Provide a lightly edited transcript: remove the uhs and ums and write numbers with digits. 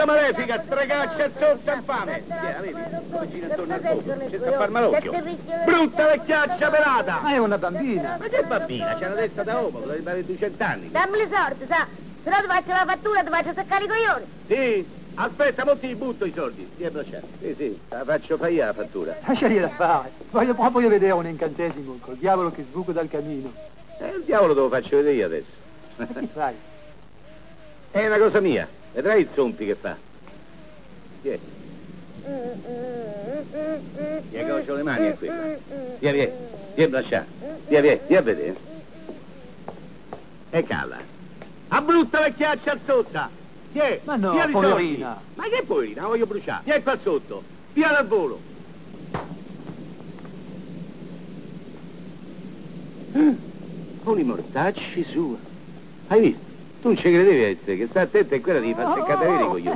brutta malefica, stregaccia sotto infame. Vedi, come gira intorno al fuoco, c'è sta a far malocchio. Brutta vecchiaccia pelata. Ma è una bambina. Ma che bambina? C'è una testa da uomo, dovrebbe avere 200 anni. Dammi le sorti, sa? Se no ti faccio la fattura, ti faccio seccare i coglioni. Sì, aspetta, mo ti butto i soldi. Ti abbracciare. Sì, la faccio fare io la fattura. Lasciagliela fare. Voglio proprio vedere un incantesimo col diavolo che sbuca dal camino. Il diavolo te lo faccio vedere io adesso. Ma che fai? È una cosa mia. Vedrai il zompi che fa. Vieni. Vieni che ho le mani a quella. Vieni a lasciare. Vieni a vedere. E cala. A brutta vecchiaccia sotto. Vieni, Ma no, via di poverina. soldi. Ma che poverina? La voglio bruciare. Vieni qua sotto. Via dal volo. Un i mortacci sua. Hai visto? Tu non ci credevi a essere, che sta attento e quella di far seccare i coglioni.